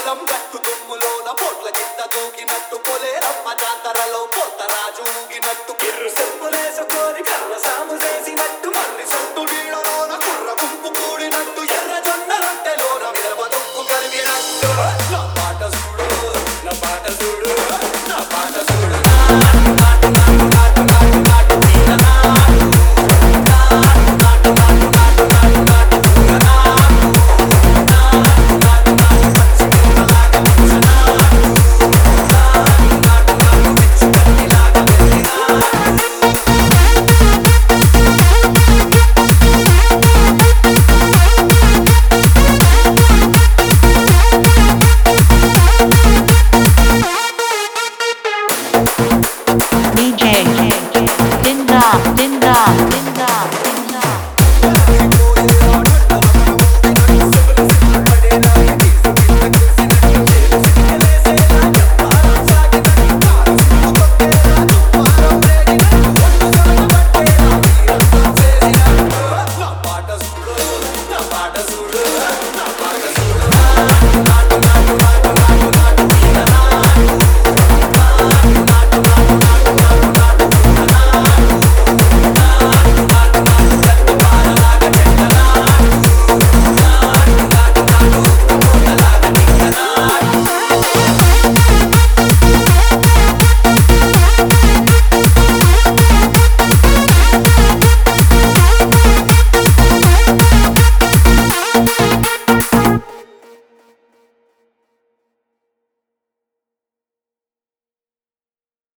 నీలం గట్టు తుమ్ములోన పోట్ల కింద దూకినట్టు పొలేరమ్మ జాతరలో పోతరాజు ఊగినట్టు కిర్రు సెంపులేసుకొని కర్ర సాము చేసినట్టు మర్రి సొట్టు నీడలోన కుర్ర గుంపు కూడినట్టు ఎర్ర జొన్న రొట్టెలోన మిరప దుక్కు కలిగినట్టు నా పాట చూడు నా పాట చూడు నా పాట చూడు